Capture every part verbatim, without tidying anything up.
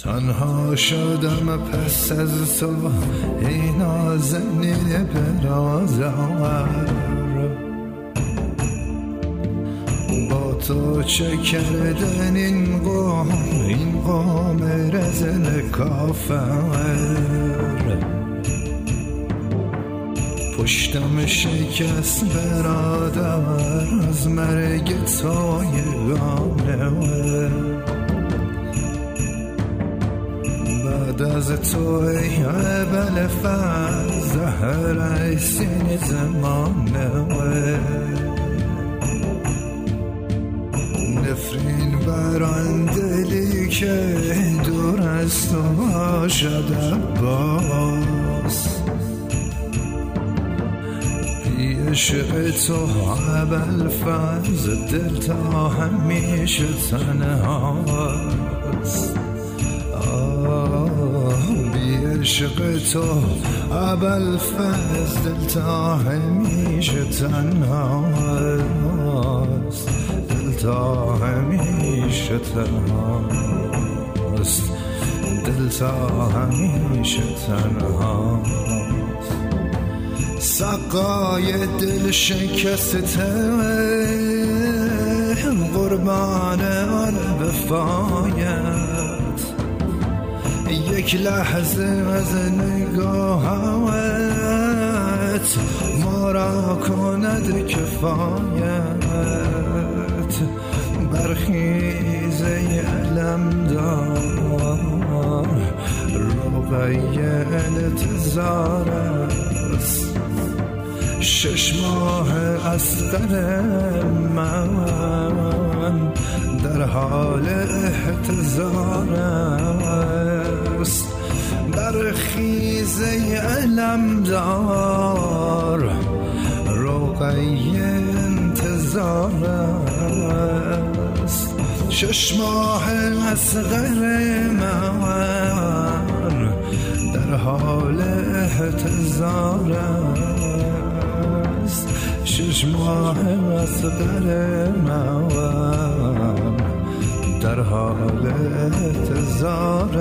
تنها شدم پس از تو ای نازنین برازر، با تو چه کردن این قوم این قوم رزل کافر. پشتم شکست برادر از مرگ تو یگانه، بعد از تو ای ابوالفضل زهره سین زمانه. نفرین بر آن دلی که دور از تو باشد عباس، بی عشق تو ابوالفضل دل تا همیشه تنهاست. بی عشق تو ابوالفضل دل تا همیشه تنهاست، دل تا همیشه تنهاست، دل تا همیشه تنهاست. سقای دل شکسته قربان آن وفایت، یک لحظه از نگاهت ما را کند کفایت. برخیز علمدار روغی انتظار است، شش ماه اصغر من در حال احتضار است. برخیز علمدار روغی انتظار است، شش ماه اصغر من در حال احتضار است. شش ماه اصغر من در حال احتضار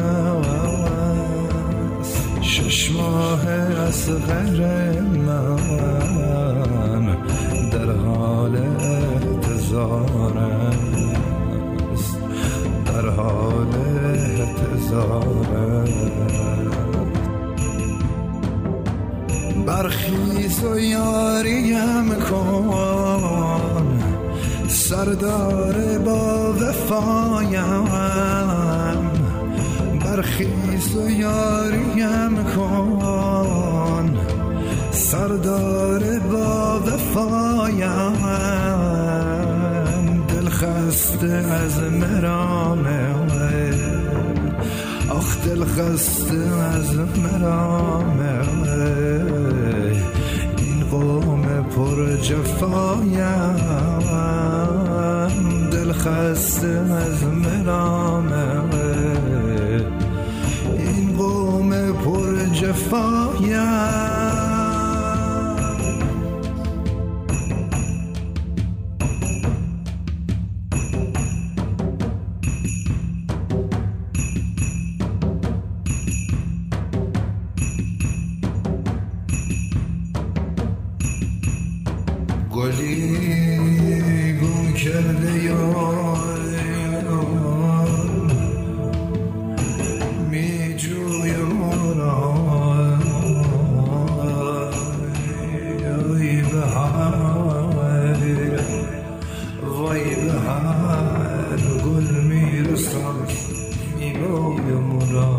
است. شش ماه اصغر من در حال احتضار است، در حال احتضار است. برخیز و یاریم کن سردار با وفایم، برخیز و یاریم کن سردار با وفایم. دل خسته از مرامه، آخ دل خسته از مرامه، این قوم پر جفایم. دل خسته از مرامه، این قوم پر جفایم. گلی گم کرده یارم می جویم را، وای به هر وای به هر گل می رسم می رویم را.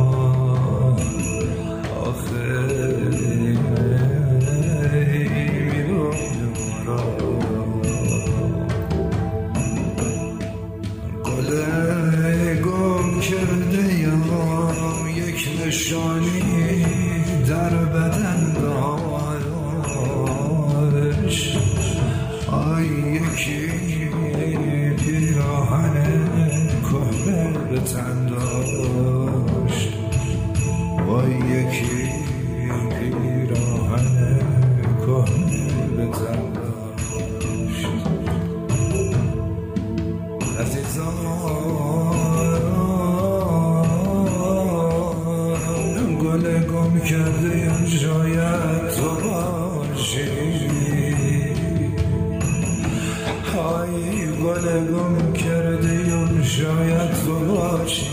آخه گم کرده شاید تو باشی، های گل گم کرده شاید تو باشی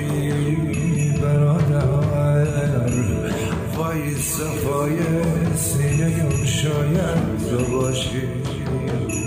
برادر، وای صفای سینه شاید تو باشی.